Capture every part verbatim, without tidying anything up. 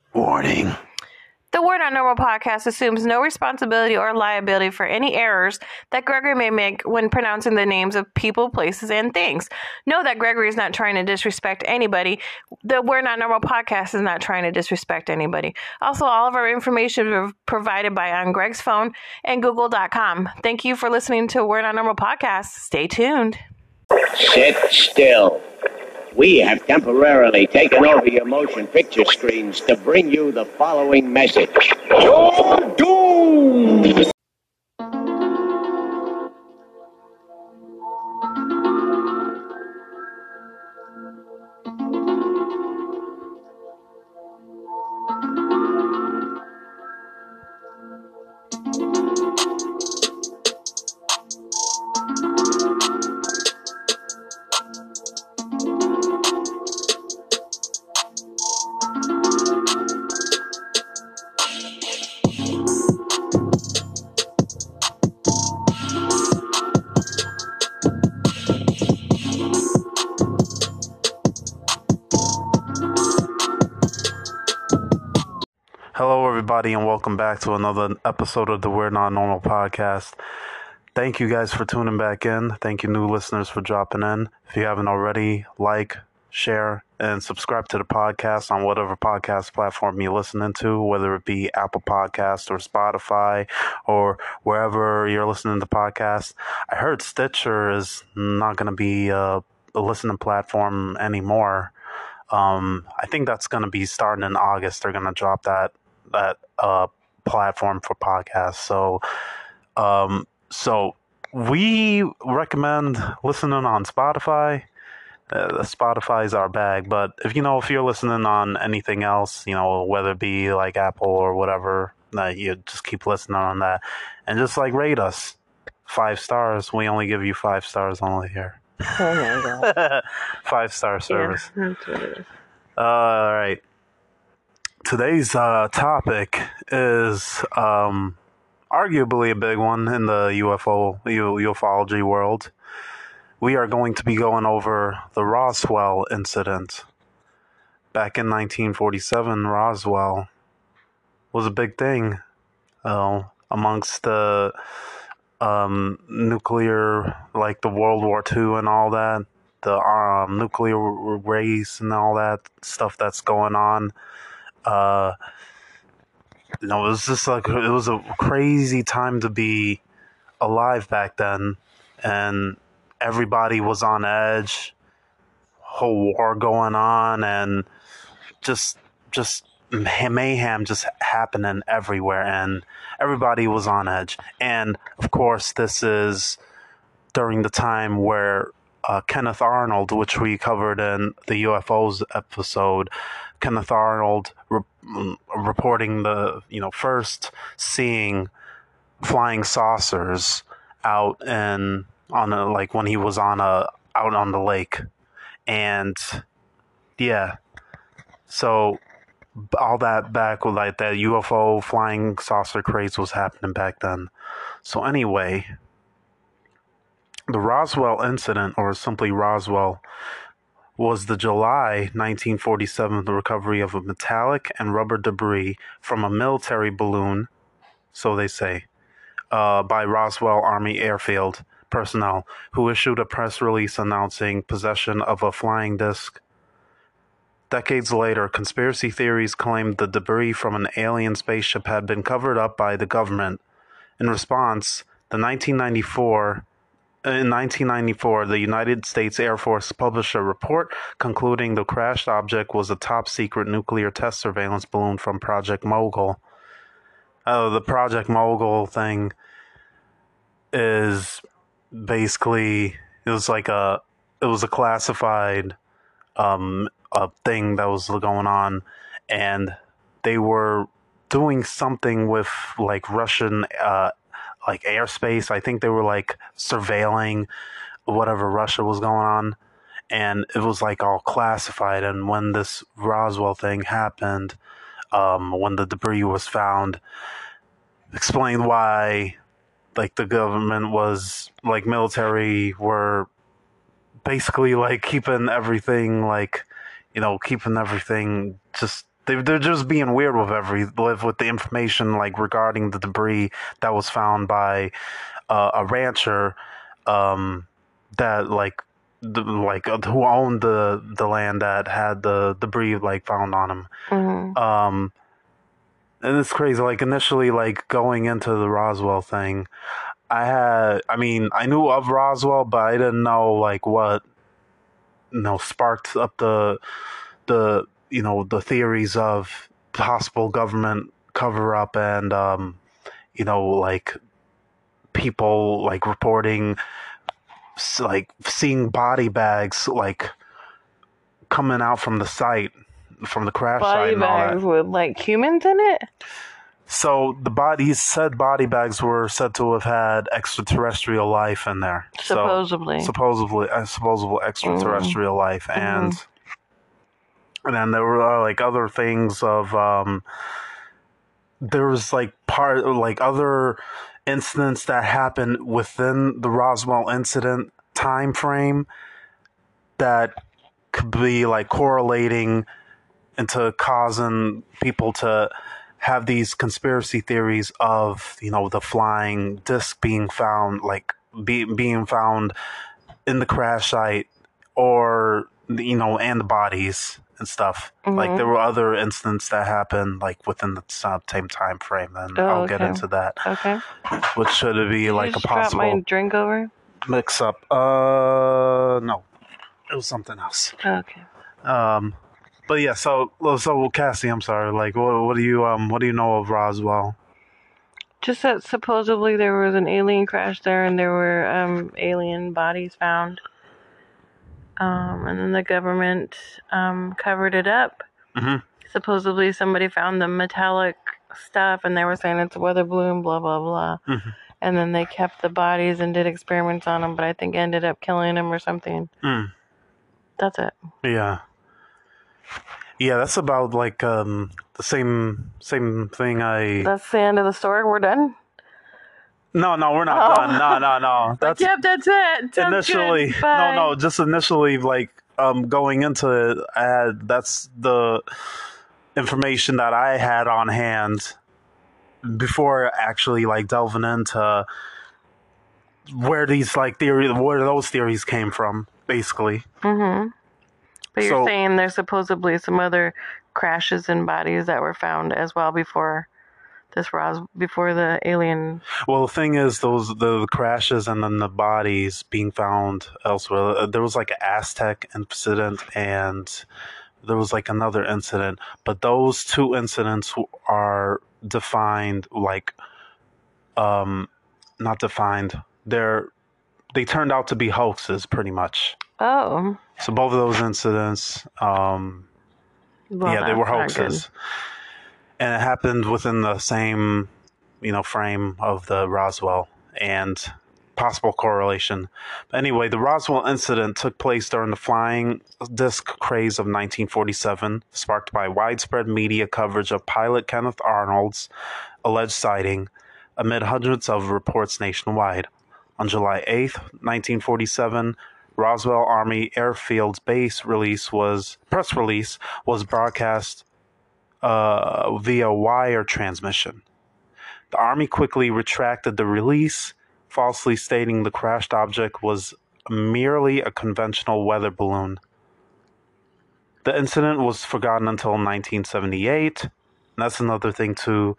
Warning. The We're Not Normal podcast assumes no responsibility or liability for any errors that Gregory may make when pronouncing the names of people, places, and things. Know that Gregory is not trying to disrespect anybody. The We're Not Normal podcast is not trying to disrespect anybody. Also, all of our information is provided by on Greg's phone and google dot com. Thank you for listening to We're Not Normal podcast. Stay tuned. Sit still. We have temporarily taken over your motion picture screens to bring you the following message. You're doomed! Hello, everybody, and welcome back to another episode of the We're Not Normal podcast. Thank you guys for tuning back in. Thank you, new listeners, for dropping in. If you haven't already, like, share, and subscribe to the podcast on whatever podcast platform you're listening to, whether it be Apple Podcasts or Spotify or wherever you're listening to podcasts. I heard Stitcher is not going to be a, a listening platform anymore. Um, I think that's going to be starting in August. They're going to drop that that uh platform for podcasts. So um so we recommend listening on Spotify. Uh, Spotify is our bag, but if you know if you're listening on anything else, you know, whether it be like Apple or whatever, uh, you just keep listening on that and just like rate us five stars. We only give you five stars only here. Oh my God. Five star service. Yeah, that's what it is. Uh, all right. Today's uh, topic is um, arguably a big one in the U F O, U- ufology world. We are going to be going over the Roswell incident. Back in nineteen forty-seven, Roswell was a big thing uh, amongst the um, nuclear, like the World War Two and all that, the um, nuclear race and all that stuff that's going on. Uh, you know, it was just like, it was a crazy time to be alive back then, and everybody was on edge, whole war going on, and just, just mayhem just happening everywhere, and everybody was on edge. And of course, this is during the time where uh, Kenneth Arnold, which we covered in the U F Os episode, Kenneth Arnold re- reporting the, you know, first seeing flying saucers out in, on a, like when he was on a, out on the lake. And yeah, so all that back with like that U F O flying saucer craze was happening back then. So anyway, the Roswell incident, or simply Roswell, was the July nineteen forty-seven recovery of a metallic and rubber debris from a military balloon, so they say, uh, by Roswell Army Airfield personnel, who issued a press release announcing possession of a flying disc. Decades later, conspiracy theories claimed the debris from an alien spaceship had been covered up by the government. In response, the nineteen ninety-four In nineteen ninety-four, the United States Air Force published a report concluding the crashed object was a top-secret nuclear test surveillance balloon from Project Mogul. Oh, the Project Mogul thing is basically, it was like a, it was a classified um, a thing that was going on, and they were doing something with like Russian uh, like airspace. I think they were like surveilling whatever Russia was going on, and it was like all classified. And when this Roswell thing happened, um, when the debris was found, explained why like the government was like military were basically like keeping everything like, you know, keeping everything just They they're just being weird with every with with the information like regarding the debris that was found by uh, a rancher um, that like the, like uh, who owned the the land that had the debris like found on him. Mm-hmm. Um, and it's crazy. Like initially, like going into the Roswell thing, I had I mean I knew of Roswell, but I didn't know like what you know sparked up the the you know the theories of possible government cover up and um, you know like people like reporting like seeing body bags like coming out from the site from the crash Body site and all bags that. with like humans in it. So the bodies said body bags were said to have had extraterrestrial life in there. Supposedly. So, supposedly, uh, supposedly extraterrestrial mm. life, and mm-hmm. and then there were uh, like other things of um. There was like part like other incidents that happened within the Roswell incident time frame that could be like correlating into causing people to have these conspiracy theories of, you know, the flying disc being found, like be, being found in the crash site or, you know, and the bodies and stuff. Mm-hmm. Like there were other incidents that happened like within the same time frame, and oh, I'll okay. get into that. Okay. Which should it be Did like you just a possible drop my drink over? Mix up. Uh, no, it was something else. Okay. Um, but yeah. So, so Cassie, I'm sorry. Like, what, what do you um, what do you know of Roswell? Just that supposedly there was an alien crash there, and there were um alien bodies found. Um, and then the government um, covered it up. Mm-hmm. Supposedly somebody found the metallic stuff and they were saying it's a weather balloon, blah, blah, blah. Mm-hmm. And then they kept the bodies and did experiments on them, but I think ended up killing them or something. Mm. That's it. Yeah. Yeah, that's about like um, the same same thing I... That's the end of the story? We're done? No, no, we're not oh. done. No, no, no. That's yep, that's it. Sounds initially. Good. Bye. No, no, just initially, like um, going into it, I had that's the information that I had on hand before actually like delving into where these like theories, where those theories came from, basically. Mm-hmm. But you're so, saying there's supposedly some other crashes and bodies that were found as well before. This Ros before the alien. Well, the thing is, those the, the crashes and then the bodies being found elsewhere. There was like an Aztec incident, and there was like another incident. But those two incidents are defined like, um, not defined. They're they turned out to be hoaxes, pretty much. Oh. So both of those incidents, um, well, yeah, they were hoaxes. And it happened within the same, you know, frame of the Roswell and possible correlation. But anyway, the Roswell incident took place during the flying disc craze of nineteen forty-seven, sparked by widespread media coverage of pilot Kenneth Arnold's alleged sighting amid hundreds of reports nationwide. On July eighth, nineteen forty-seven, Roswell Army Airfield Base release was press release was broadcast Uh, via wire transmission. The Army quickly retracted the release, falsely stating the crashed object was merely a conventional weather balloon. The incident was forgotten until nineteen seventy-eight. And that's another thing too.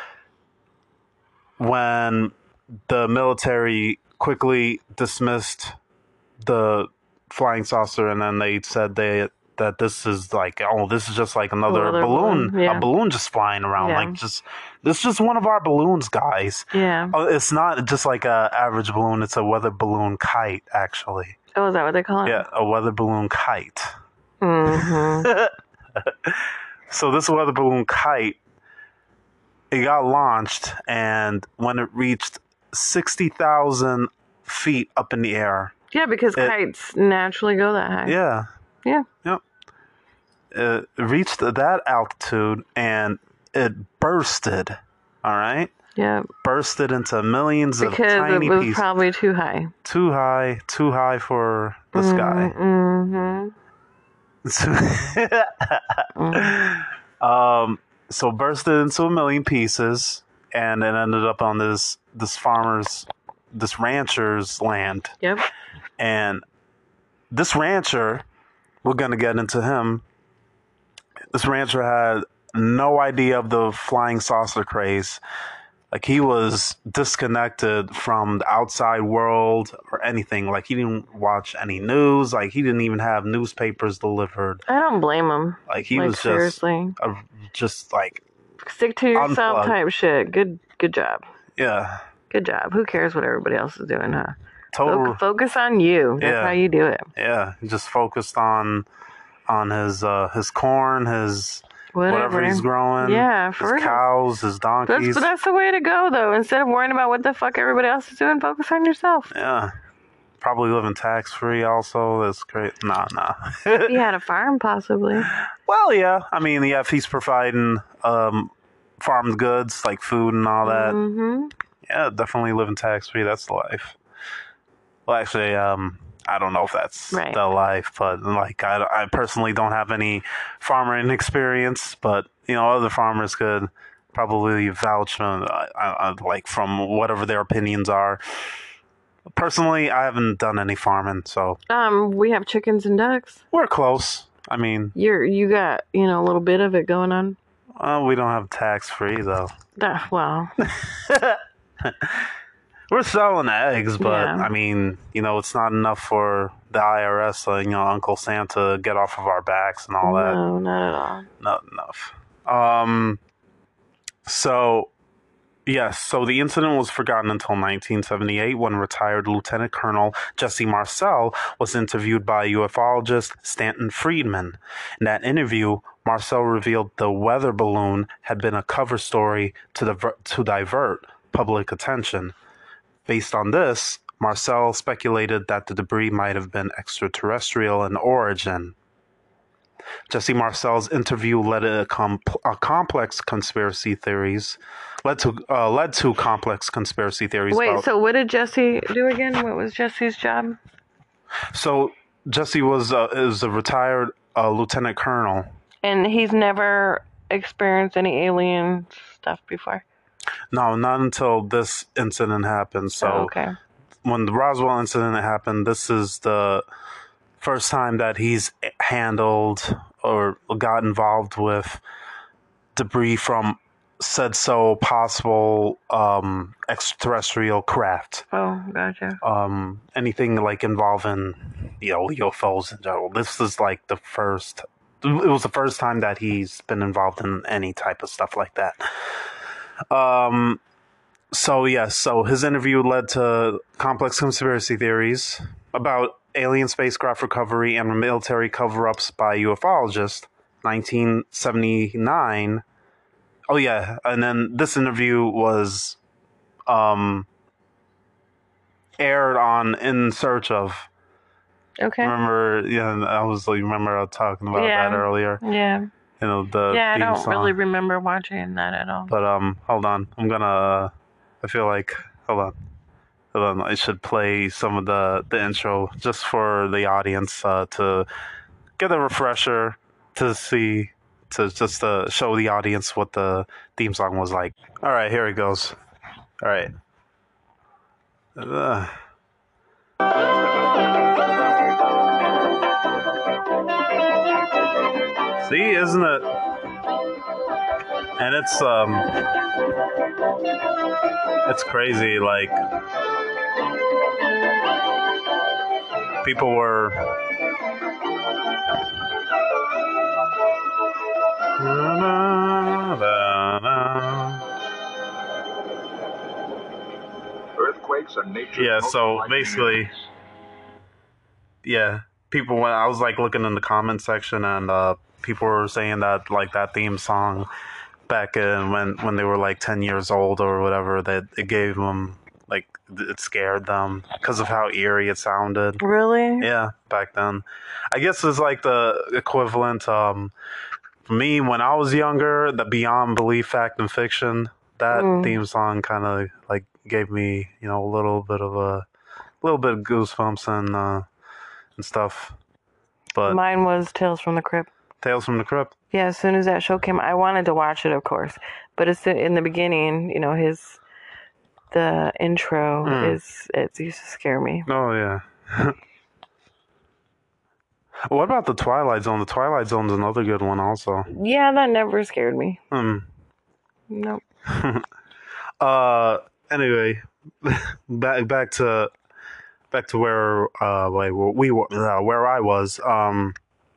When the military quickly dismissed the flying saucer, and then they said they that this is like, oh, this is just like another, another balloon, balloon yeah. a balloon just flying around. Yeah. Like, just, this is just one of our balloons, guys. Yeah. It's not just like a average balloon. It's a weather balloon kite, actually. Oh, is that what they call it? Yeah, a weather balloon kite. Mm-hmm. So this weather balloon kite, it got launched, and when it reached sixty thousand feet up in the air. Yeah, because it, kites naturally go that high. Yeah. Yeah. Yep. It reached that altitude and it bursted. All right. Yeah. Bursted into millions because of tiny pieces. Because it was pieces. probably too high. Too high. Too high for the sky. Mm-hmm. mm-hmm. Um, so bursted into a million pieces, and it ended up on this this farmer's, this rancher's land. Yep. And this rancher, we're gonna get into him. This rancher had no idea of the flying saucer craze. Like, he was disconnected from the outside world or anything. Like, he didn't watch any news. Like, he didn't even have newspapers delivered. I don't blame him. Like, he like, was just, seriously. a, just like, stick to yourself unplugged. Type shit. Good, good job. Yeah. Good job. Who cares what everybody else is doing, huh? Total. Fo- focus on you. That's Yeah. how you do it. Yeah. He just focused on on his uh, his corn, his Whatever. whatever he's growing. Yeah, his for real. cows, his donkeys. That's, that's the way to go, though. Instead of worrying about what the fuck everybody else is doing, focus on yourself. Yeah. Probably living tax free also. That's great. Nah, nah. If you had a farm, possibly. Well, yeah. I mean, yeah, if he's providing um, farmed goods like food and all that, Mm-hmm. yeah, definitely living tax free. That's the life. Well, actually, um, I don't know if that's Right. the life, but like, I, I personally don't have any farming experience, but you know, other farmers could probably vouch from, uh, uh, like, from whatever their opinions are. Personally, I haven't done any farming, so Um, we have chickens and ducks. we're close. I mean, You're you got you know a little bit of it going on. uh, we don't have tax free though. That, well, We're selling eggs, but Yeah. I mean, you know, it's not enough for the I R S, uh, you know, Uncle Santa get off of our backs and all that. no, not at all. Not enough. Um, so, yes, so the incident was forgotten until nineteen seventy-eight when retired Lieutenant Colonel Jesse Marcel was interviewed by ufologist Stanton Friedman. In that interview, Marcel revealed the weather balloon had been a cover story to, divert, to divert public attention. Based on this, Marcel speculated that the debris might have been extraterrestrial in origin. Jesse Marcel's interview led to a, com- a complex conspiracy theories, led to uh, led to complex conspiracy theories. Wait, about, so what did Jesse do again? What was Jesse's job? so Jesse was uh, is a retired uh, lieutenant colonel. And he's never experienced any alien stuff before. No, not until this incident happened. So Oh, okay. when the Roswell incident happened, this is the first time that he's handled or got involved with debris from said so possible um, extraterrestrial craft. Oh, gotcha. Um, anything like involving, you know, U F Os in general. This is like the first. It was the first time that he's been involved in any type of stuff like that. Um. So yes, so his interview led to complex conspiracy theories about alien spacecraft recovery and military cover-ups by ufologists. nineteen seventy-nine. Oh yeah, and then this interview was um aired on In Search of. Okay. Remember? Yeah, I was like, remember I was talking about Yeah. that earlier. Yeah. You know the Yeah, I theme don't song. really remember watching that at all. But um, hold on. I'm gonna. I feel like hold on, hold on. I should play some of the the intro just for the audience uh, to get a refresher to see to just to show the audience what the theme song was like. All right, here it goes. All right. Uh. See, isn't it? And it's um it's crazy, like people were Earthquakes are nature's yeah, most so likely basically enemies. yeah, people went I was like looking in the comment section and uh people were saying that like that theme song back in when when they were like ten years old or whatever, that it gave them like it scared them because of how eerie it sounded. Really? Yeah, back then. I guess it's like the equivalent um for me when I was younger, the Beyond Belief Fact and Fiction, that Mm. theme song kind of like gave me, you know, a little bit of a little bit of goosebumps and uh and stuff. But Mine was Tales from the Crypt. Tales from the Crypt. Yeah, as soon as that show came, I wanted to watch it, of course. But it's in the beginning, you know, his the intro Mm. is it used to scare me. Oh yeah. What about the Twilight Zone? The Twilight Zone's another good one, also. Yeah, that never scared me. Hmm. Nope. uh. Anyway, back back to back to where uh like we were uh, where I was. Um.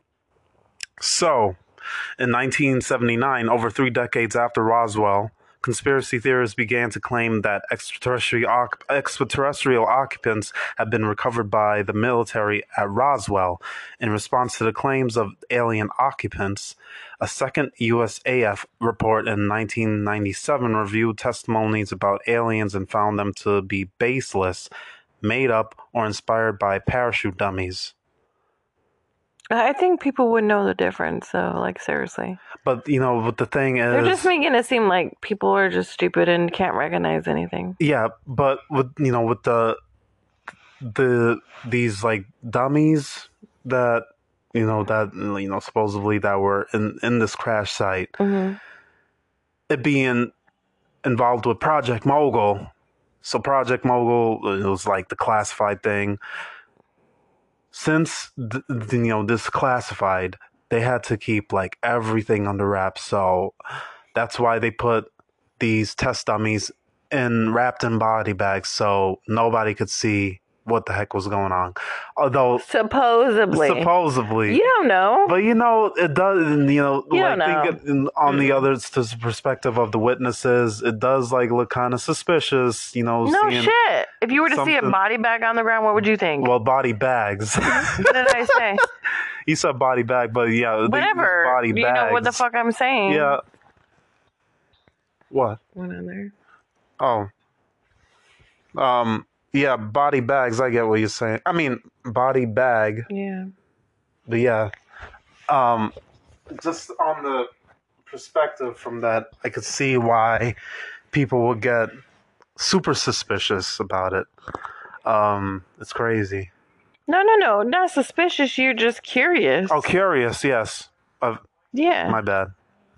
So, in nineteen seventy-nine, over three decades after Roswell, conspiracy theorists began to claim that extraterrestrial, extraterrestrial occupants had been recovered by the military at Roswell. In response to the claims of alien occupants, a second U S A F report in nineteen ninety-seven reviewed testimonies about aliens and found them to be baseless, made up, or inspired by parachute dummies. I think people would know the difference, though, like, seriously. But, you know, but the thing is... They're just making it seem like people are just stupid and can't recognize anything. Yeah, but, with you know, with the... the these, like, dummies that, you know, that, you know, supposedly that were in, in this crash site, Mm-hmm. it being involved with Project Mogul. So Project Mogul, it was, like, the classified thing. Since, th- th- you know, this classified, they had to keep, like, everything under wraps. So that's why they put these test dummies in wrapped in body bags so nobody could see what the heck was going on. Although, Supposedly. supposedly. You don't know. But, you know, it does, you know, You like, don't know. think it, in, on the other s- perspective of the witnesses, it does, like, look kind of suspicious, you know. No seeing, shit. If you were to see a something- body bag on the ground, what would you think? Well, body bags. What did I say? You said body bag, but yeah, they use Whatever. body You bags. know what the fuck I'm saying. Yeah. What? What on there? Oh. Um. Yeah, body bags. I get what you're saying. I mean, body bag. Yeah. But yeah. Um. Just on the perspective from that, I could see why people would get super suspicious about it. Um. It's crazy. No, no, no. Not suspicious. You're just curious. Oh, curious. Yes. Uh, Yeah. my bad.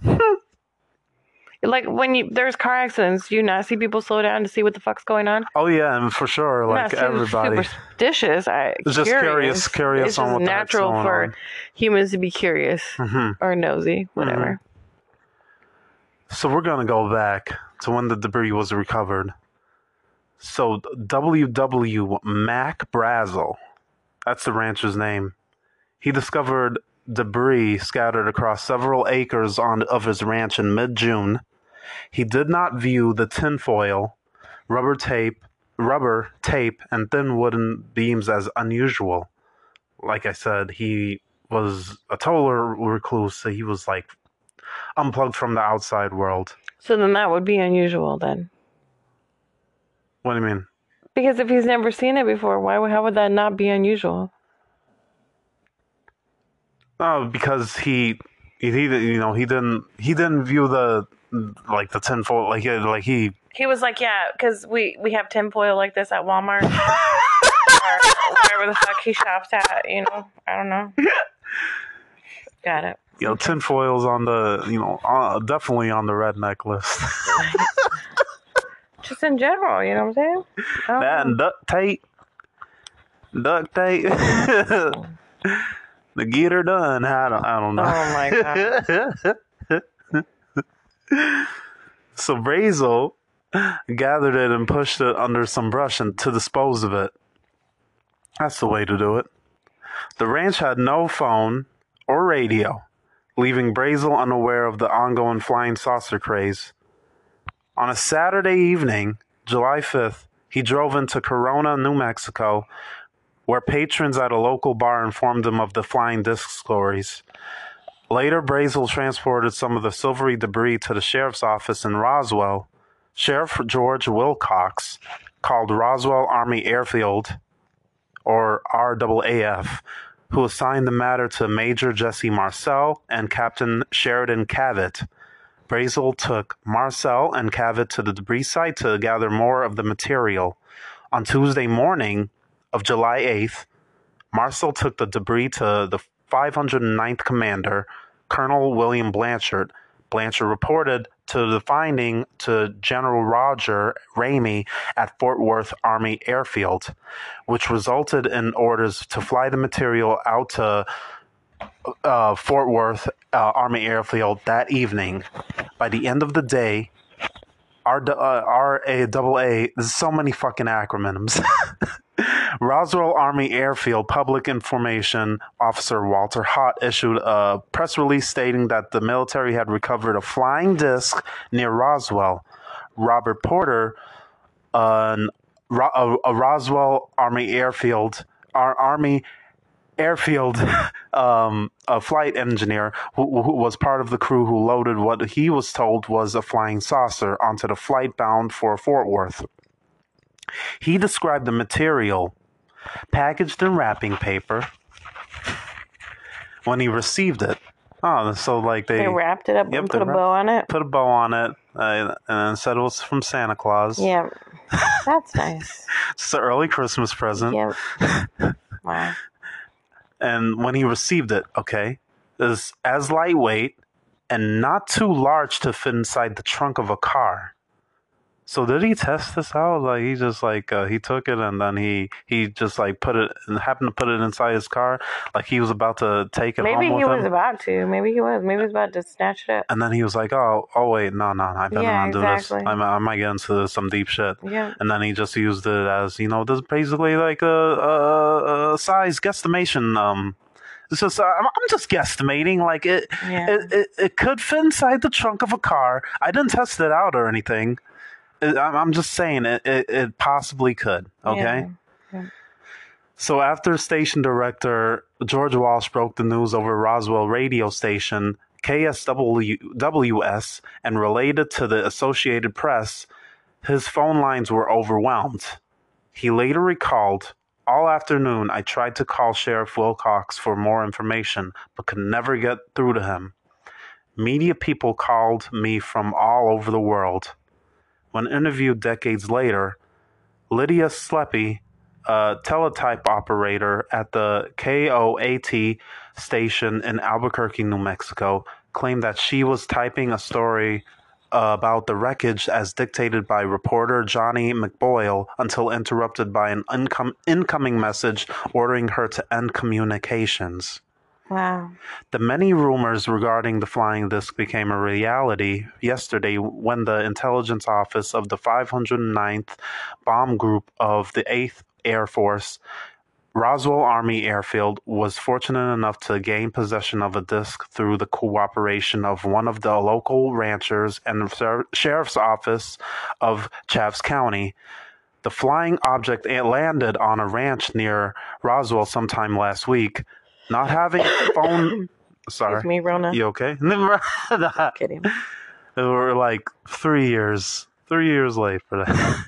Like when you there's car accidents, you not see people slow down to see what the fuck's going on. Oh yeah, and for sure, like Not su- everybody. superstitious. I It's just curious- curious It's on just what the heck's natural going for on. humans to be curious Mhm. or nosy, whatever. So we're going to go back to when the debris was recovered. So W W Mac Brazel, that's the rancher's name. He discovered debris scattered across several acres on of his ranch in mid-June. He did not view the tinfoil, rubber tape, rubber tape, and thin wooden beams as unusual. Like I said, he was a total recluse, so he was like unplugged from the outside world. So then that would be unusual then. What do you mean? Because if he's never seen it before, why would how would that not be unusual? Oh, because he, he, he, you know, he didn't, he didn't view the, like the tinfoil, like, he- like he. He was like, yeah, because we, we have tinfoil like this at Walmart. Or wherever the fuck he shops at, you know? I don't know. Got it. You know, tinfoil's on the, you know, uh, definitely on the redneck list. Just in general, you know what I'm saying? I don't That know. and duct tape, duct tape, the get her done. I don't, I don't know. Oh my god. So Brazel gathered it and pushed it under some brush and to dispose of it. That's the way to do it. The ranch had no phone or radio, leaving Brazel unaware of the ongoing flying saucer craze. On a Saturday evening, July fifth, he drove into Corona, New Mexico, where patrons at a local bar informed him of the flying disc stories. Later, Brazel transported some of the silvery debris to the sheriff's office in Roswell. Sheriff George Wilcox called Roswell Army Airfield, or R A A F, who assigned the matter to Major Jesse Marcel and Captain Sheridan Cavett. Brazel took Marcel and Cavett to the debris site to gather more of the material. On Tuesday morning of July eighth, Marcel took the debris to the five hundred ninth Commander, Colonel William Blanchard. Blanchard reported to the finding to General Roger Ramey at Fort Worth Army Airfield, which resulted in orders to fly the material out to uh, Fort Worth uh, Army Airfield that evening. By the end of the day, R A A A, there's so many fucking acronyms. Roswell Army Airfield Public Information Officer Walter Hott issued a press release stating that the military had recovered a flying disc near Roswell. Robert Porter, an, a, a Roswell Army Airfield, our Army Airfield um, a flight engineer who, who was part of the crew who loaded what he was told was a flying saucer onto the flight bound for Fort Worth. He described the material packaged in wrapping paper when he received it. Oh, so like they, they wrapped it up yep, and put a wrapped, bow on it? Put a bow on it uh, and said it was from Santa Claus. Yeah, that's nice. It's an early Christmas present. Yep. Wow. And when he received it, okay, it was as lightweight and not too large to fit inside the trunk of a car. So did he test this out? Like he just like uh, he took it and then he he just like put it and happened to put it inside his car, like he was about to take it Maybe home with he him. was about to. Maybe he was. Maybe he was about to snatch it up. And then he was like, "Oh, oh wait, no, no, I better Yeah, not do exactly. this. I, I might get into some deep shit." Yeah. And then he just used it as, you know, this is basically like a, a, a size guesstimation. Um, it's just uh, I'm, I'm just guesstimating. Like it, Yeah. it, it, it could fit inside the trunk of a car. I didn't test it out or anything. It, I'm, I'm just saying it, it, it possibly could. Okay. Yeah. Yeah. So after station director George Walsh broke the news over Roswell radio station K S W S and relayed it to the Associated Press, his phone lines were overwhelmed. He later recalled, "All afternoon I tried to call Sheriff Wilcox for more information, but could never get through to him. Media people called me from all over the world." When interviewed decades later, Lydia Sleppy, a teletype operator at the K O A T station in Albuquerque, New Mexico, claimed that she was typing a story uh, about the wreckage as dictated by reporter Johnny McBoyle until interrupted by an incom- incoming message ordering her to end communications. Wow. The many rumors regarding the flying disc became a reality yesterday when the intelligence office of the five hundred ninth Bomb Group of the eighth Air Force, Roswell Army Airfield, was fortunate enough to gain possession of a disc through the cooperation of one of the local ranchers and the sheriff's office of Chaves County. The flying object landed on a ranch near Roswell sometime last week. Not having phone... Sorry. Excuse me, Rona. You okay? Kidding. It were like three years. Three years late for that.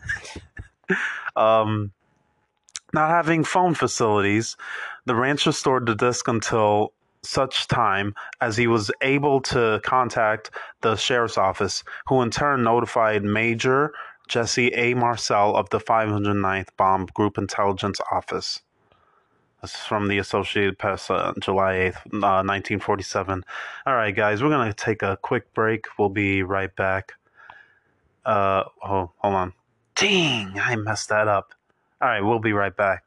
um, not having phone facilities, the rancher stored the disc until such time as he was able to contact the sheriff's office, who in turn notified Major Jesse A. Marcel of the five hundred ninth Bomb Group Intelligence Office. This is from the Associated Press, uh, July eighth, uh, nineteen forty-seven. All right, guys, we're going to take a quick break. We'll be right back. Uh, oh, hold on. Dang, I messed that up. All right, we'll be right back.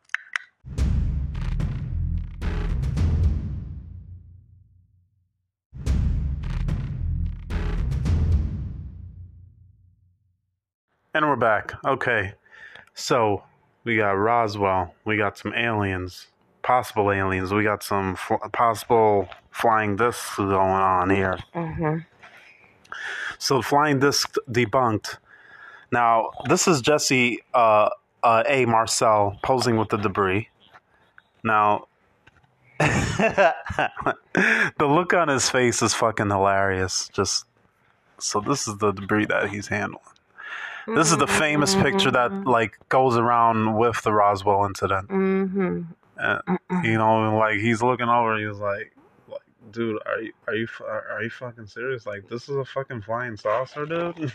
And we're back. Okay, so we got Roswell. We got some aliens. Possible aliens. We got some fl- possible flying discs going on here. Mm-hmm. So flying disc debunked. Now, this is Jesse uh, uh, A. Marcel posing with the debris. Now, the look on his face is fucking hilarious. Just so this is the debris that he's handling. This is the famous picture that like goes around with the Roswell incident. Mm-hmm. Uh, you know, like he's looking over. He's like, like, dude, are you are you are you fucking serious? Like, this is a fucking flying saucer, dude.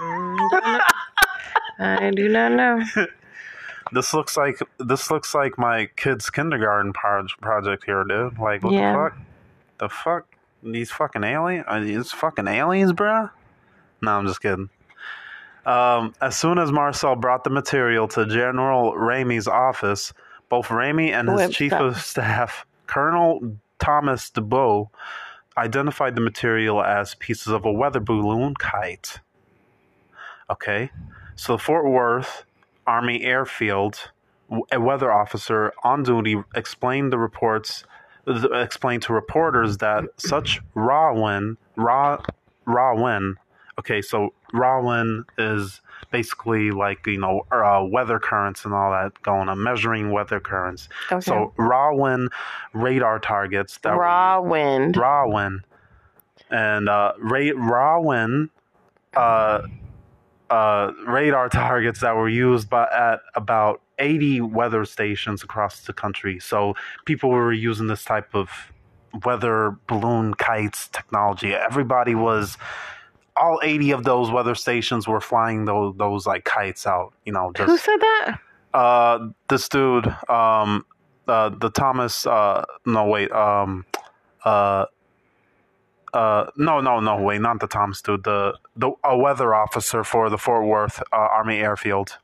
I do not know. This looks like this looks like my kid's kindergarten pro- project here, dude. Like, what Yeah. the fuck? The fuck? these fucking aliens, uh, these fucking aliens, bruh. No, I'm just kidding. Um, as soon as Marcel brought the material to General Ramey's office, both Ramey and his Wait, chief stop. of staff, Colonel Thomas DeBow, identified the material as pieces of a weather balloon kite. Okay, so Fort Worth Army Airfield, a weather officer on duty explained the reports, explained to reporters that such raw wind, raw, raw wind. Okay, so raw wind is basically like, you know, uh, weather currents and all that going on, measuring weather currents. Okay. So raw wind radar targets that Raw were, wind. raw wind, and uh, ra- raw wind, uh, uh, radar targets that were used by at about eighty weather stations across the country. So people were using this type of weather balloon kites technology. Everybody was. All eighty of those weather stations were flying those, those like kites out, you know. Just, Who said that? Uh, this dude, um, uh, the Thomas, uh, no, wait, um, uh, uh, no, no, no, wait, not the Thomas dude, the, the, a weather officer for the Fort Worth uh, Army Airfield.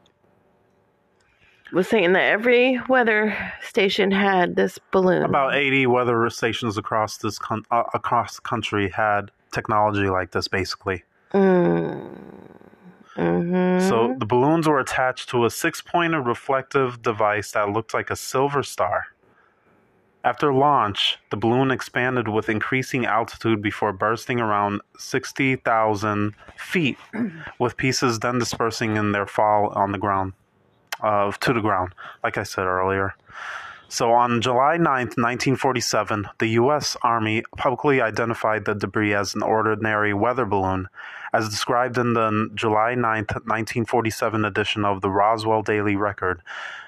Was saying that every weather station had this balloon. About eighty weather stations across this, con- uh, across the country had technology like this, basically. Mm. Mm-hmm. So the balloons were attached to a six-pointed reflective device that looked like a silver star. After launch, the balloon expanded with increasing altitude before bursting around sixty thousand feet, with pieces then dispersing in their fall on the ground, uh, to the ground, like I said earlier. So on July ninth, nineteen forty-seven, the U S Army publicly identified the debris as an ordinary weather balloon, as described in the July ninth, nineteen forty-seven edition of the Roswell Daily Record.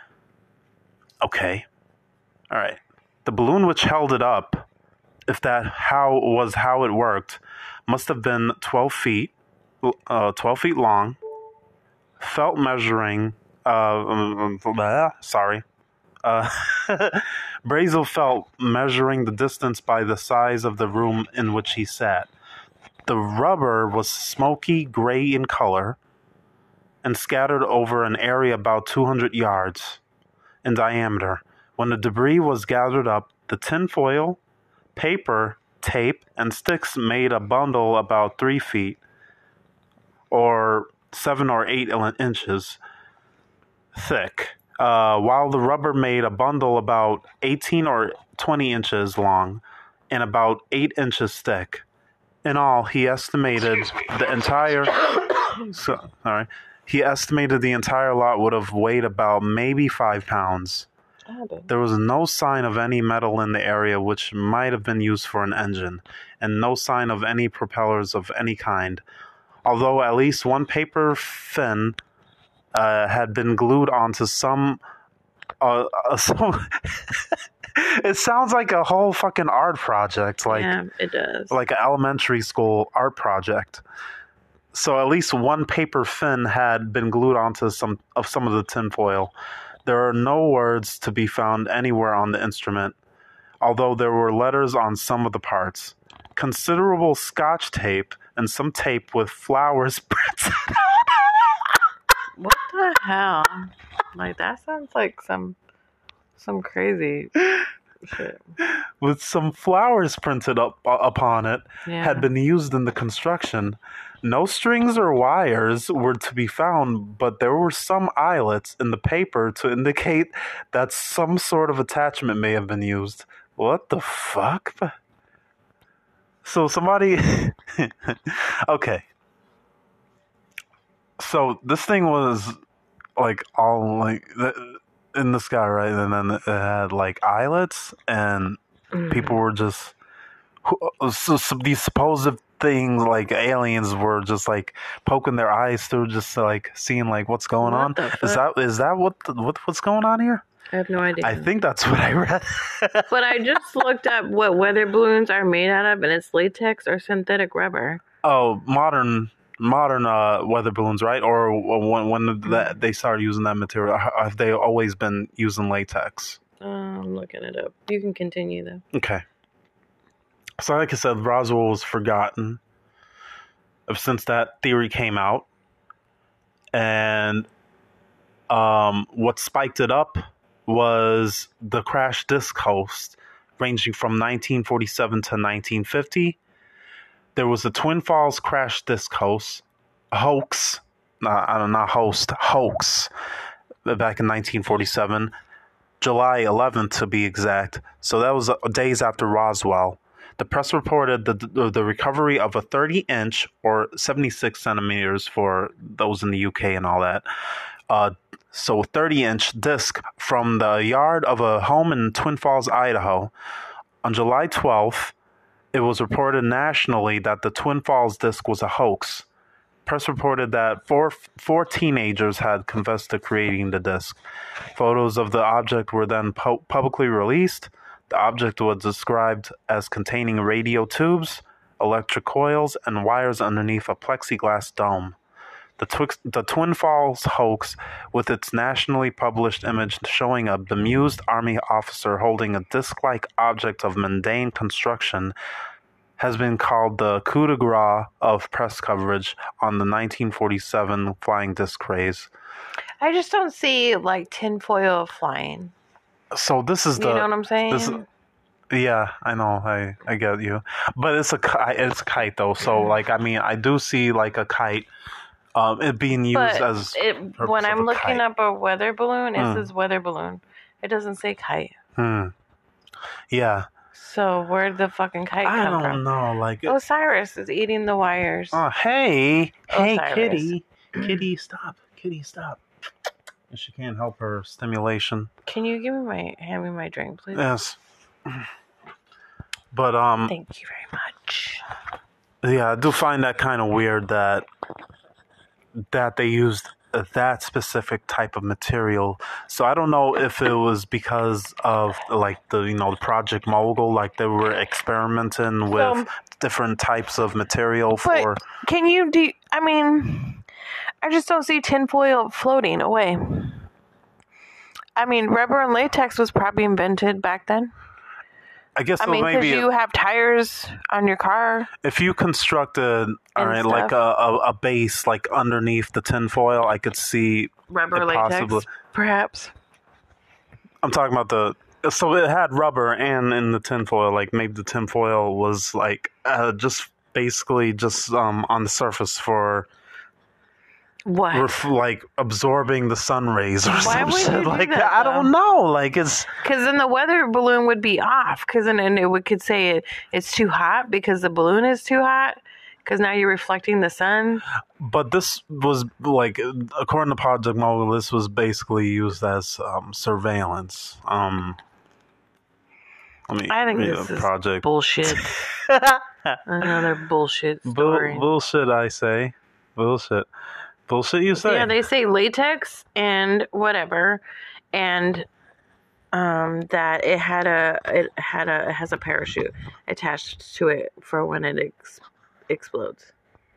Okay. All right. The balloon which held it up, if that how was how it worked, must have been twelve feet, uh, twelve feet long, felt measuring, uh, uh sorry, Uh, Brazel felt measuring the distance by the size of the room in which he sat. The rubber was smoky gray in color and scattered over an area about two hundred yards in diameter. When the debris was gathered up, the tinfoil, paper, tape, and sticks made a bundle about three feet or seven or eight inches thick. Uh, while the rubber made a bundle about eighteen or twenty inches long and about eight inches thick. In all, he estimated the entire. So, sorry, he estimated the entire lot would have weighed about maybe five pounds. There was no sign of any metal in the area, which might have been used for an engine, and no sign of any propellers of any kind. Although at least one paper fin Uh, had been glued onto some. Uh, uh, some it sounds like a whole fucking art project, like yeah, it does. like an elementary school art project. So at least one paper fin had been glued onto some of some of the tinfoil. There are no words to be found anywhere on the instrument, although there were letters on some of the parts. Considerable Scotch tape and some tape with flowers printed. What the hell? Like, that sounds like some some crazy shit. With some flowers printed up uh, upon it, Yeah. had been used in the construction. No strings or wires were to be found, but there were some eyelets in the paper to indicate that some sort of attachment may have been used. What the fuck? So somebody... Okay. So this thing was like all like in the sky, right? And then it had like eyelets, and mm. people were just so, so these supposed things like aliens were just like poking their eyes through, just like seeing like what's going what on. Is that is that what what what's going on here? I have no idea. I think that's what I read. But I just looked up what weather balloons are made out of, and it's latex or synthetic rubber. Oh, modern. Modern uh, weather balloons, right? Or when when the, they started using that material, have they always been using latex? Uh, I'm looking it up. You can continue though. Okay. So, like I said, Roswell was forgotten since that theory came out. And um, what spiked it up was the crash disk host, ranging from nineteen forty-seven to nineteen fifty. There was a Twin Falls crash disk host, hoax, uh, I don't know, host, hoax, back in nineteen forty-seven, July eleventh to be exact. So that was uh, days after Roswell. The press reported the, the, the recovery of a thirty-inch or seventy-six centimeters for those in the U K and all that. Uh, so a thirty-inch disc from the yard of a home in Twin Falls, Idaho. On July twelfth, it was reported nationally that the Twin Falls disc was a hoax. Press reported that four, four teenagers had confessed to creating the disc. Photos of the object were then pu- publicly released. The object was described as containing radio tubes, electric coils, and wires underneath a plexiglass dome. The, Twix, the Twin Falls hoax, with its nationally published image showing a bemused Army officer holding a disc-like object of mundane construction, has been called the coup de grace of press coverage on the nineteen forty-seven flying disc craze. I just don't see, like, tinfoil flying. So this is the... You know what I'm saying? This, yeah, I know. I, I get you. But it's a, it's a kite, though. So, like, I mean, I do see, like, a kite... Um, it being used but as it, when I'm looking kite. up a weather balloon, it Hmm. says weather balloon. It doesn't say kite. Hmm. Yeah. So where'd the fucking kite I come don't from? know. Like. It, Osiris is eating the wires. oh, hey, hey, Osiris. kitty, kitty, stop, kitty, stop. She can't help her stimulation. Can you give me my hand me my drink, please? Yes. But um. Thank you very much. Yeah, I do find that kind of weird that that they used that specific type of material. So I don't know if it was because of like the you know the Project Mogul, like they were experimenting with Um, different types of material But for. can you do? I mean, I just don't see tinfoil floating away. I mean, rubber and latex was probably invented back then. I guess I so mean, because maybe you have tires on your car. if you constructed all And right like a, stuff. a a base like underneath the tinfoil, I could see Rubber it latex, possibly. perhaps. I'm talking about the. So it had rubber and in the tinfoil, like maybe the tinfoil was like uh, just basically just um, on the surface for What? ref- like absorbing the sun rays or Why some would shit you do like that, that. I though? don't know. Like it's Because then the weather balloon would be off. Because then and it would could say it, it's too hot because the balloon is too hot. Because now you're reflecting the sun. but this was like according to Project Mogul, this was basically used as um, surveillance. Um, I mean, I think yeah, this is project bullshit. Another bullshit Bull, story. bullshit. I say bullshit. Bullshit. You say? Yeah, they say latex and whatever, and um, that it had a it had a it has a parachute attached to it for when it ex- explodes.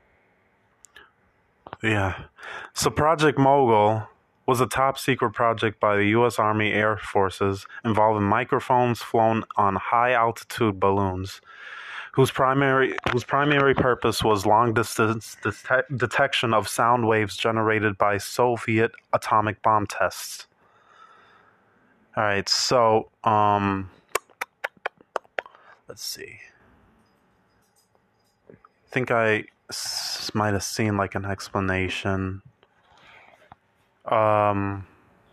Yeah. So Project Mogul was a top secret project by the U S Army Air Forces involving microphones flown on high altitude balloons, whose primary whose primary purpose was long distance det- detection of sound waves generated by Soviet atomic bomb tests. All right, so um, let's see. I think I s- might have seen like an explanation. Um.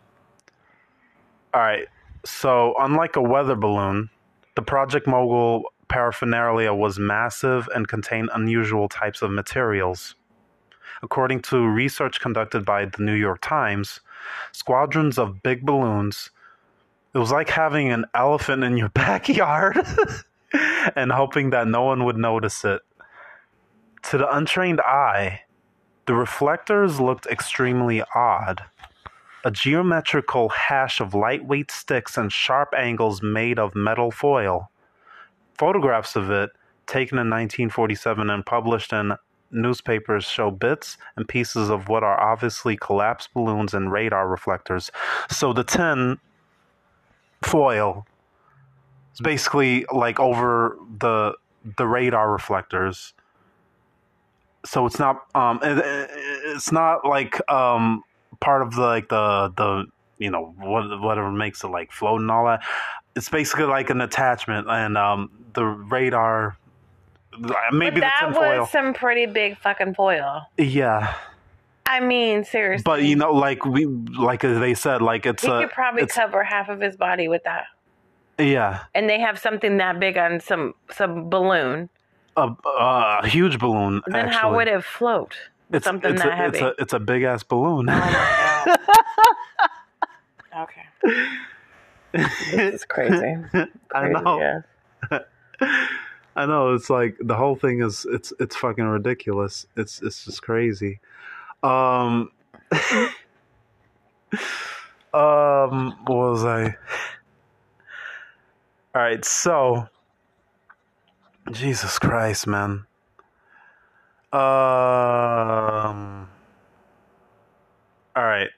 All right. So, unlike a weather balloon, the Project Mogul paraphernalia was massive and contained unusual types of materials. According to research conducted by the New York Times, squadrons of big balloons. It was like having an elephant in your backyard and hoping that no one would notice it. To the untrained eye, the reflectors looked extremely odd. A geometrical hash of lightweight sticks and sharp angles made of metal foil. Photographs of it, taken in nineteen forty-seven and published in newspapers, show bits and pieces of what are obviously collapsed balloons and radar reflectors. So the tin foil is basically like over the the radar reflectors. So it's not um it, it's not like um part of the like the the you know what whatever makes it like float and all that. It's basically like an attachment, and um the radar maybe but that the tinfoil. was some pretty big fucking foil. Yeah. I mean, seriously. But you know, like we like they said, like it's he a, could probably it's, cover half of his body with that. Yeah. And they have something that big on some some balloon. A, a huge balloon. Then actually. how would it float? It's something it's that a, heavy. It's a it's a big ass balloon. Oh my god. Okay. This is crazy. crazy I know. Yeah. I know. It's like the whole thing is it's it's fucking ridiculous. It's it's just crazy. Um. um. What was I? All right. So. Jesus Christ, man. Um. All right.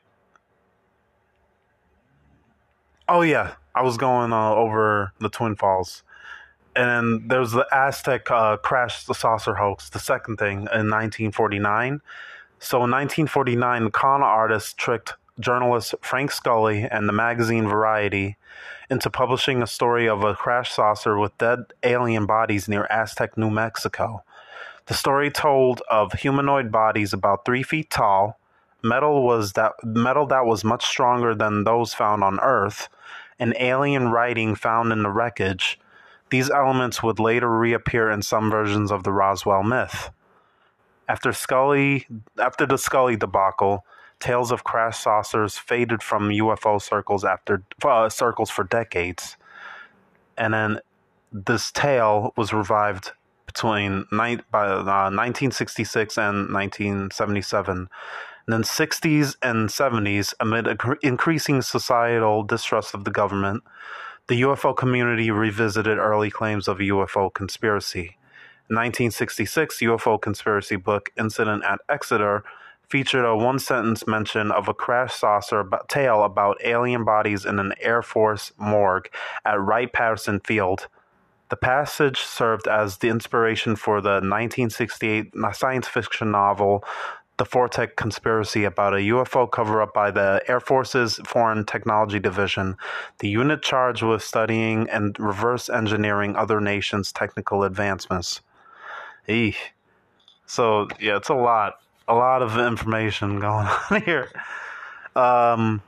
Oh yeah, I was going uh, over the Twin Falls, and then there was the Aztec uh, crash the saucer hoax. The second thing in nineteen forty-nine. So in nineteen forty-nine, the con artist tricked journalist Frank Scully and the magazine Variety into publishing a story of a crash saucer with dead alien bodies near Aztec, New Mexico. The story told of humanoid bodies about three feet tall, metal was that metal that was much stronger than those found on Earth, and alien writing found in the wreckage. These elements would later reappear in some versions of the Roswell myth. After Scully, after the Scully debacle, tales of crash saucers faded from U F O circles after uh, circles for decades, and then this tale was revived between ni- by uh, nineteen sixty-six and nineteen seventy-seven. And then sixties and seventies, amid increasing societal distrust of the government, the U F O community revisited early claims of a U F O conspiracy. In nineteen sixty-six, U F O conspiracy book Incident at Exeter featured a one-sentence mention of a crash saucer tale about alien bodies in an Air Force morgue at Wright-Patterson Field. The passage served as the inspiration for the nineteen sixty-eight science fiction novel The Fortex Conspiracy, about a U F O cover-up by the Air Force's Foreign Technology Division, the unit charged with studying and reverse engineering other nations' technical advancements. Eesh. So, yeah, it's a lot. A lot of information going on here. Um,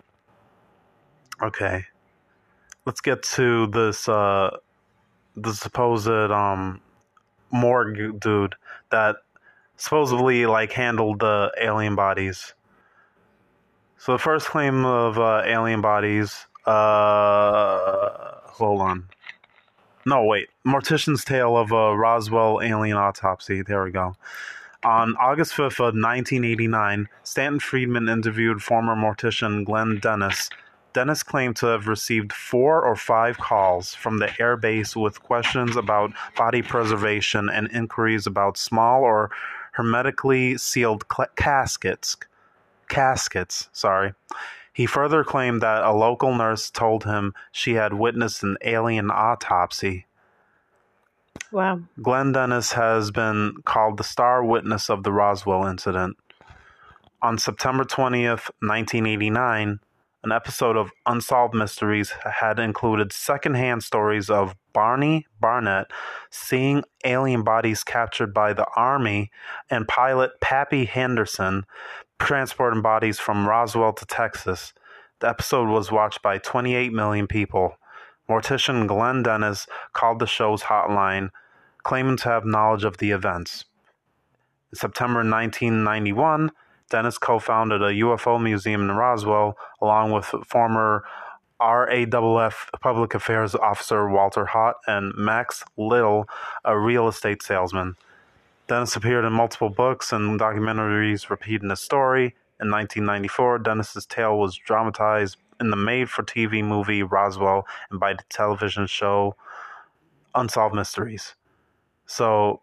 okay. Let's get to this, uh, the supposed, um, morgue dude that supposedly, like, handled the alien bodies. So the first claim of uh, alien bodies, uh, hold on. No, wait. Mortician's Tale of a Roswell Alien Autopsy. There we go. On August fifth of nineteen eighty-nine, Stanton Friedman interviewed former mortician Glenn Dennis. Dennis claimed to have received four or five calls from the air base with questions about body preservation and inquiries about small or hermetically sealed cl- caskets. Caskets, sorry. He further claimed that a local nurse told him she had witnessed an alien autopsy. Wow. Glenn Dennis has been called the star witness of the Roswell incident. On September twentieth, nineteen eighty-nine, an episode of Unsolved Mysteries had included secondhand stories of Barney Barnett seeing alien bodies captured by the Army and pilot Pappy Henderson transporting bodies from Roswell to Texas. The episode was watched by twenty-eight million people. Mortician Glenn Dennis called the show's hotline, claiming to have knowledge of the events. In September nineteen ninety-one, Dennis co-founded a U F O museum in Roswell, along with former R A F F Public Affairs Officer Walter Hott and Max Little, a real estate salesman. Dennis appeared in multiple books and documentaries repeating the story. In nineteen ninety-four, Dennis's tale was dramatized in the made-for-T V movie Roswell and by the television show Unsolved Mysteries. So,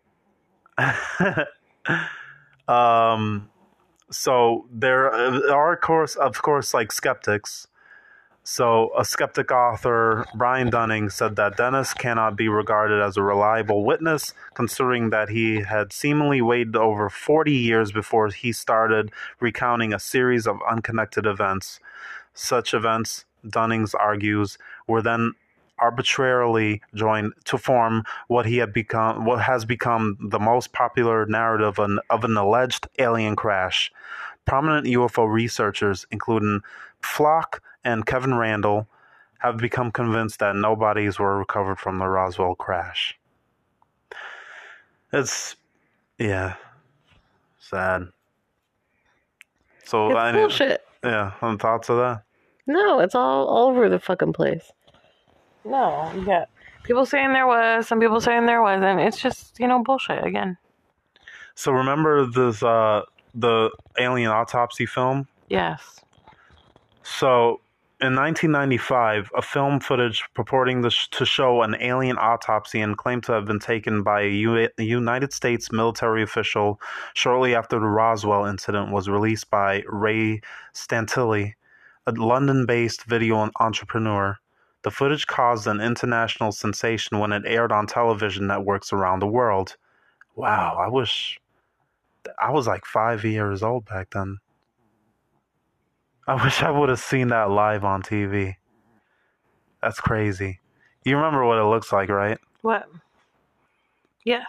um, so there are, of course, of course, like skeptics. So, a skeptic author, Brian Dunning, said that Dennis cannot be regarded as a reliable witness, considering that he had seemingly waited over forty years before he started recounting a series of unconnected events. Such events, Dunning argues, were then arbitrarily joined to form what he had become, what has become the most popular narrative of an, of an alleged alien crash. Prominent U F O researchers, including Flock and Kevin Randle, have become convinced that no bodies were recovered from the Roswell crash. It's, yeah, sad. So It's I bullshit. Yeah, on thoughts of that. No, it's all, all over the fucking place. No, you got people saying there was, some people saying there wasn't. It's just, you know, bullshit again. So remember this, uh, the alien autopsy film? Yes. So in nineteen ninety-five, a film footage purporting to, sh- to show an alien autopsy and claimed to have been taken by a U- United States military official shortly after the Roswell incident was released by Ray Stantilli, a London-based video entrepreneur. The footage caused an international sensation when it aired on television networks around the world. Wow, I wish... I was like five years old back then. I wish I would have seen that live on T V. That's crazy. You remember what it looks like, right? What? Yes.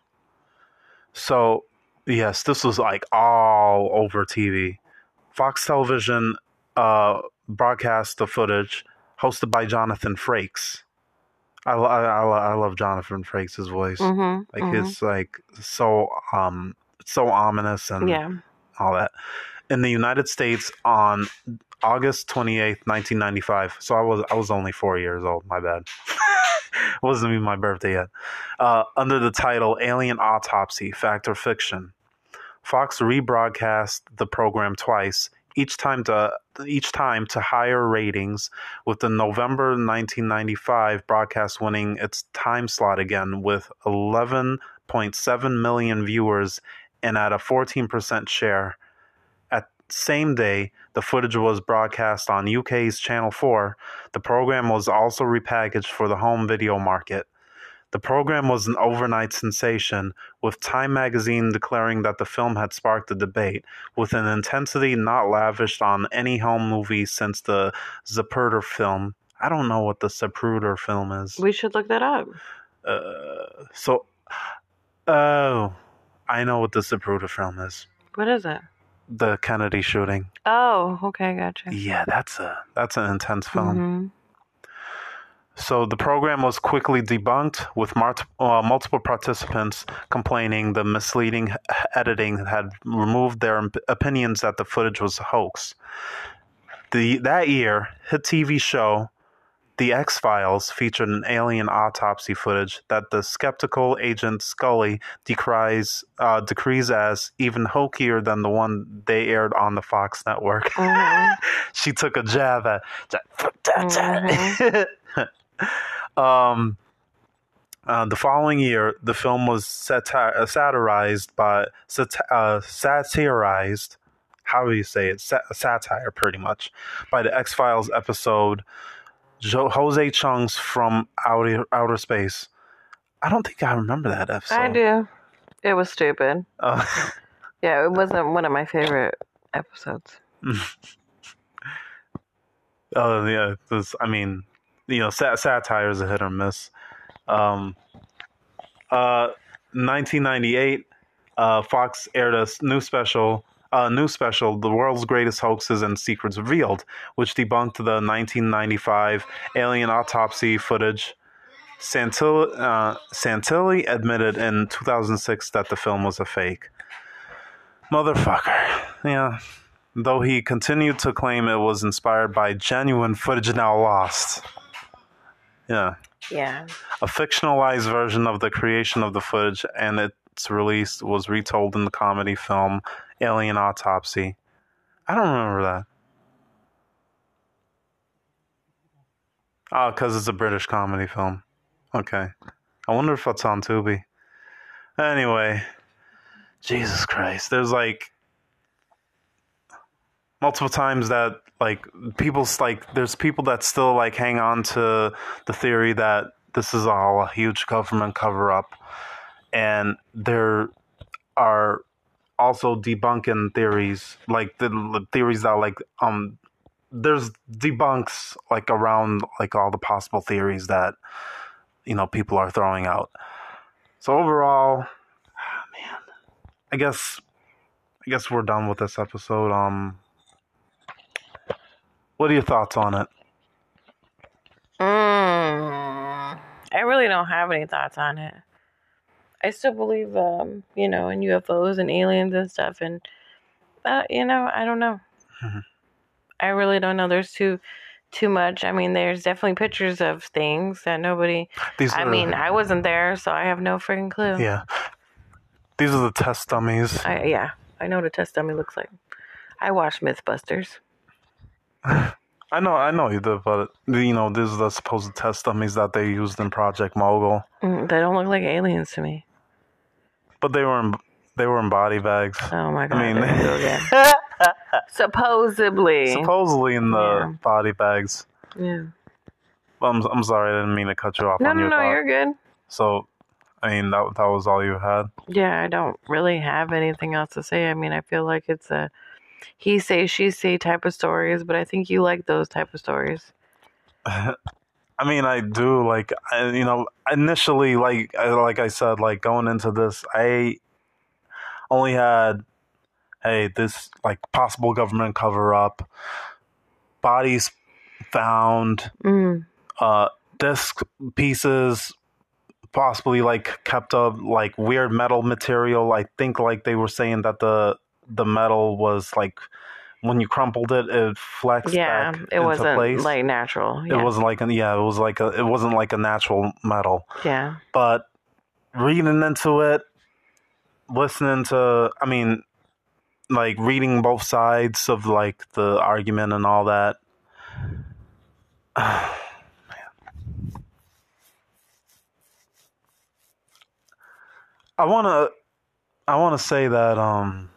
So, yes, this was like all over T V. Fox Television uh, broadcast the footage, hosted by Jonathan Frakes. I, I, I, I love Jonathan Frakes' voice. Mm-hmm, like mm-hmm. it's like so um so ominous and yeah. all that. In the United States on August twenty-eighth, nineteen ninety-five. So I was I was only four years old. My bad. It wasn't even my birthday yet. Uh, under the title Alien Autopsy, Fact or Fiction. Fox rebroadcast the program twice, each time to each time to higher ratings, with the November nineteen ninety-five broadcast winning its time slot again with eleven point seven million viewers and at a fourteen percent share. At same day, the footage was broadcast on U K's Channel four. The program was also repackaged for the home video market. The program was an overnight sensation, with Time magazine declaring that the film had sparked a debate, with an intensity not lavished on any home movie since the Zapruder film. I don't know what the Zapruder film is. We should look that up. Uh, so, oh, I know what the Zapruder film is. What is it? The Kennedy shooting. Oh, okay, gotcha. Yeah, that's a that's an intense film. Mm-hmm. So the program was quickly debunked, with mart- uh, multiple participants complaining the misleading editing had removed their imp- opinions that the footage was a hoax. The that year, hit T V show The X-Files featured an alien autopsy footage that the skeptical Agent Scully decries uh, decrees as even hokier than the one they aired on the Fox network. Mm-hmm. She took a jab at. Mm-hmm. um, uh, the following year, the film was sati- uh, satirized by sat- uh, satirized. How do you say it? Sa- satire, pretty much, by the X-Files episode jo- Jose Chung's From Outer Outer Space. I don't think I remember that episode. I do. It was stupid. Uh, Yeah, it wasn't one of my favorite episodes. Oh yeah, this, I mean, you know, sat- satire is a hit or miss. Um, uh, nineteen ninety-eight, uh, Fox aired a new special, uh, new special, "The World's Greatest Hoaxes and Secrets Revealed," which debunked the nineteen ninety-five alien autopsy footage. Santilli, uh, Santilli admitted in two thousand six that the film was a fake. Motherfucker. Yeah. Though he continued to claim it was inspired by genuine footage now lost. Yeah. Yeah. A fictionalized version of the creation of the footage and its release was retold in the comedy film Alien Autopsy. I don't remember that. Oh, because it's a British comedy film. Okay. I wonder if it's on Tubi. Anyway. Jesus Christ. There's like multiple times that Like people's like, there's people that still like hang on to the theory that this is all a huge government cover up, and there are also debunking theories, like the, the theories that like um there's debunks like around like all the possible theories that you know people are throwing out. So overall, man, I guess I guess we're done with this episode. Um, what are your thoughts on it? Mm, I really don't have any thoughts on it. I still believe, um, you know, in U F Os and aliens and stuff, and uh, you know, I don't know. Mm-hmm. I really don't know. There's too too much. I mean, there's definitely pictures of things that nobody. These I are, mean, I wasn't there, so I have no freaking clue. Yeah, these are the test dummies. I, yeah, I know what a test dummy looks like. I watched MythBusters. I know, I know you did, but you know, these are the supposed test dummies that they used in Project Mogul. Mm, they don't look like aliens to me. But they were in, they were in body bags. Oh my god! I mean, there you go again. Supposedly. Supposedly in the Yeah. body bags. Yeah. I'm I'm sorry, I didn't mean to cut you off. No, on no, your no, thought. you're good. So, I mean, that that was all you had. Yeah, I don't really have anything else to say. I mean, I feel like it's a he say, she say type of stories, but I think you like those type of stories. I mean, I do like, I, you know, initially, like, I, like I said, like going into this, I only had, hey, this like possible government cover up, bodies found, Mm. uh, disc pieces, possibly like kept up, like weird metal material. I think like they were saying that the the metal was like when you crumpled it, it flexed Yeah, back it into wasn't place. like natural. Yeah. It wasn't like a, yeah, it was like a, it wasn't like a natural metal. Yeah. But reading into it, listening to, I mean, like reading both sides of like the argument and all that. Man. I wanna, I wanna say that um,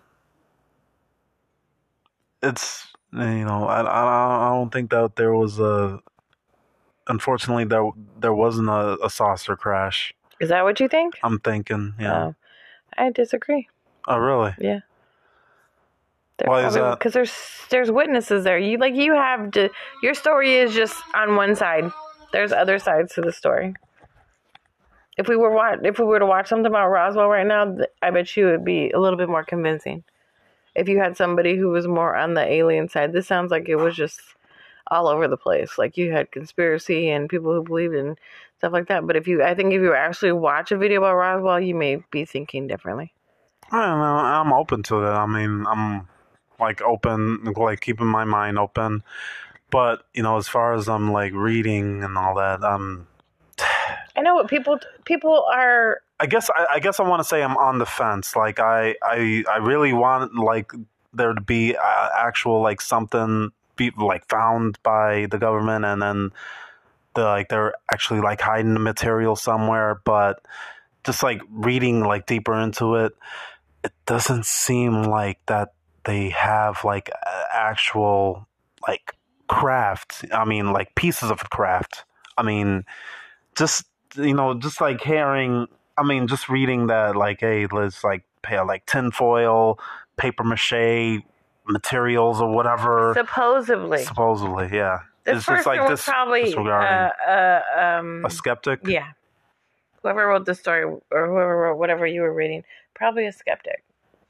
it's you know I I I don't think that there was a. Unfortunately, there there wasn't a, a saucer crash. Is that what you think? I'm thinking, yeah. Oh, I disagree. Oh, really? Yeah. Why is that? Because there's there's witnesses there. You like you have to. Your story is just on one side. There's other sides to the story. If we were watch, if we were to watch something about Roswell right now, I bet you it would be a little bit more convincing. If you had somebody who was more on the alien side, this sounds like it was just all over the place. Like you had conspiracy and people who believed in stuff like that. But if you, I think if you actually watch a video about Roswell, you may be thinking differently. I don't know. I'm open to it. I mean, I'm like open, like keeping my mind open. But you know, as far as I'm like reading and all that, um, I know what people people are. I guess I, I guess I want to say I'm on the fence. Like I, I, I really want like there to be uh, actual like something be like found by the government, and then the like they're actually like hiding the material somewhere. But just like reading like deeper into it, it doesn't seem like that they have like actual like craft. I mean, like pieces of craft. I mean, just you know, just like hearing. I mean, just reading that, like, hey, let's like pay like tinfoil, paper mache materials or whatever. Supposedly. Supposedly, yeah. This it's person just like was this, probably disregarding uh, uh, um, a skeptic. Yeah. Whoever wrote the story or whoever wrote whatever you were reading, probably a skeptic.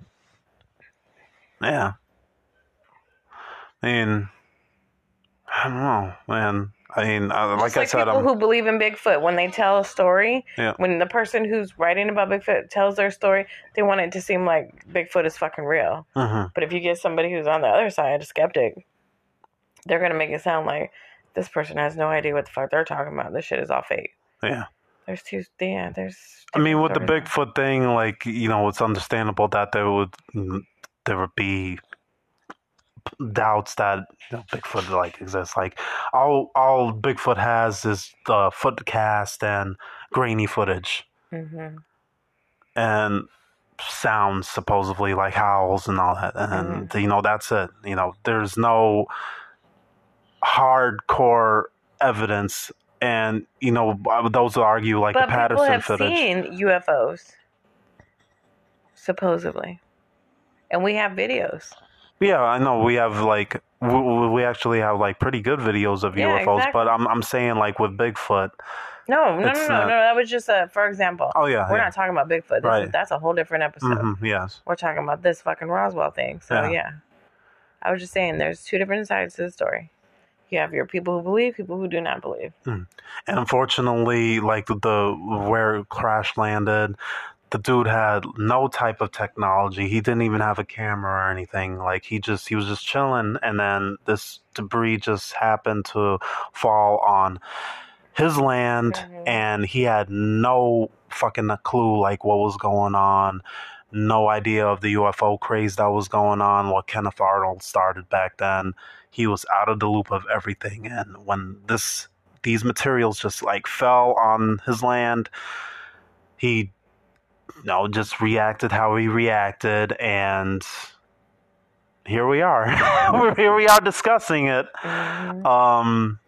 Yeah. I mean, I don't know, man. I mean, uh, like, Just like I said, people I'm, who believe in Bigfoot, when they tell a story, Yeah. when the person who's writing about Bigfoot tells their story, they want it to seem like Bigfoot is fucking real. Mhm. But if you get somebody who's on the other side, a skeptic, they're going to make it sound like this person has no idea what the fuck they're talking about. This shit is all fake. yeah. There's two, yeah, there's... I mean, with the different stories. Bigfoot thing, like, you know, it's understandable that there would there would be doubts that you know, Bigfoot like exists. Like all all Bigfoot has is the foot cast and grainy footage Mhm. and sounds, supposedly like howls and all that, and you know that's it. You know, there's no hardcore evidence, and you know those will argue like but the Patterson people have footage. seen U F Os, supposedly, and we have videos. Yeah, I know we have like we, we actually have like pretty good videos of Yeah, U F Os, exactly. but I'm I'm saying like with Bigfoot. No, no, no, It's no, not- no. That was just a for example. Oh yeah, We're yeah. not talking about Bigfoot. This Right. is, that's a whole different episode. Mhm, yes. We're talking about this fucking Roswell thing. So Yeah. yeah. I was just saying there's two different sides to the story. You have your people who believe, people who do not believe. And unfortunately, like the where it crash landed, the dude had no type of technology. He didn't even have a camera or anything. Like he just he was just chilling, and then this debris just happened to fall on his land, Mhm. and he had no fucking clue like what was going on. No idea of the U F O craze that was going on, what Kenneth Arnold started back then. He was out of the loop of everything, and when this these materials just like fell on his land, he you know just reacted how he reacted, and here we are. Here we are discussing it. Mhm. Um,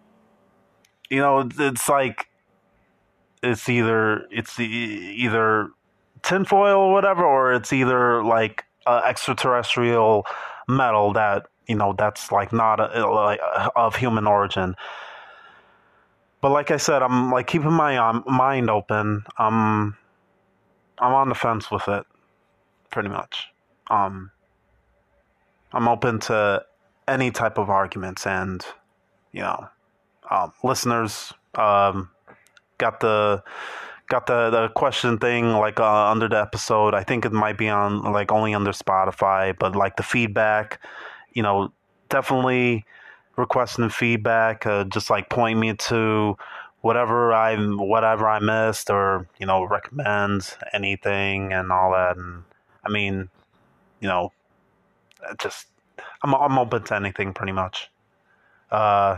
you know, it's, it's like it's either it's e- either tinfoil or whatever, or it's either like uh, extraterrestrial metal that you know that's like not a, like of human origin. But like I said, I'm like keeping my um, mind open. Um, I'm on the fence with it, pretty much. Um, I'm open to any type of arguments, and you know, um, listeners um, got the got the, the question thing like uh, under the episode. I think it might be on like only under Spotify, but like the feedback, you know, definitely requesting feedback. Uh, just like point me to whatever I whatever I missed, or you know, recommend anything and all that. And I mean, you know, just I'm I'm open to anything pretty much. Uh,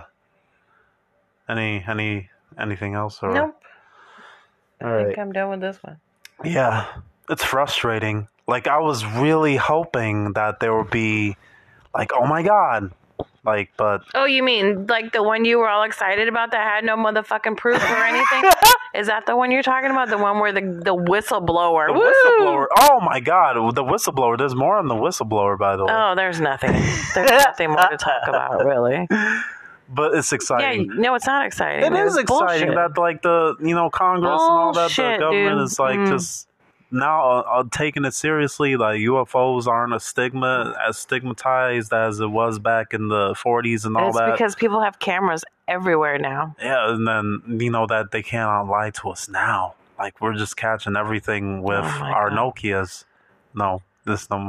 any any anything else or? Nope. I All think right. I'm done with this one. Yeah, it's frustrating. Like I was really hoping that there would be, like, oh my god, like, but Oh, you mean like the one you were all excited about that had no motherfucking proof or anything? Is that the one you're talking about? The one where the the whistleblower? the Woo! whistleblower. Oh my god, the whistleblower. There's more on the whistleblower, by the way. Oh, there's nothing. There's nothing more to talk about, really. But it's Yeah, exciting. no, it's not exciting. It is It's exciting bullshit. that like the you know Congress and all that Bullshit, the government dude. is like Mm. just now uh, uh, taking it seriously. Like U F Os aren't a stigma as stigmatized as it was back in the forties and all It's that. because people have cameras everywhere now. Yeah, and then you know that they cannot lie to us now. Like we're just catching everything with Oh my our God. Nokias. No, this no.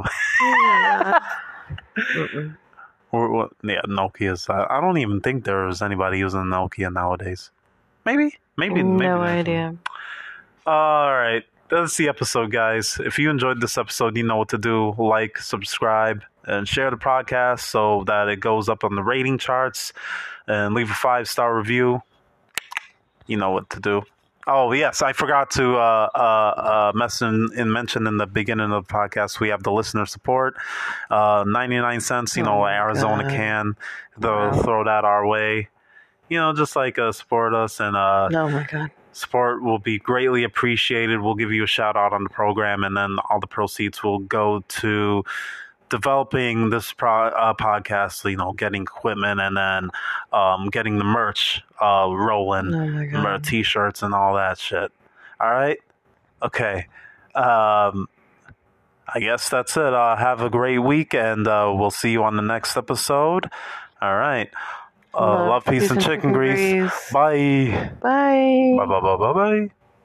Mm-mm. Or what? Yeah, Nokias. I, I don't even think there's anybody using a Nokia nowadays. Maybe, maybe, maybe. No there's idea. one. All right, that's the episode, guys. If you enjoyed this episode, you know what to do: like, subscribe, and share the podcast so that it goes up on the rating charts. And leave a five star review. You know what to do. Oh yes, I forgot to uh, uh, uh, mention in mention in the beginning of the podcast. We have the listener support, uh, ninety nine cents. You know, Oh my Arizona God. can. They'll Wow. throw that our way. You know, just like uh, support us, and uh, Oh my God. support will be greatly appreciated. We'll give you a shout out on the program, and then all the proceeds will go to developing this pro- uh, podcast. You know, getting equipment, and then um, getting the merch uh, rolling. Oh my Mer- God. t-shirts and all that shit. All right, okay. Um, I guess that's it. Uh, have a great week, and uh, we'll see you on the next episode. All right. Uh, love, peace, and chicken, grease. Bye. Bye. Bye. Bye. Bye. Bye. Bye.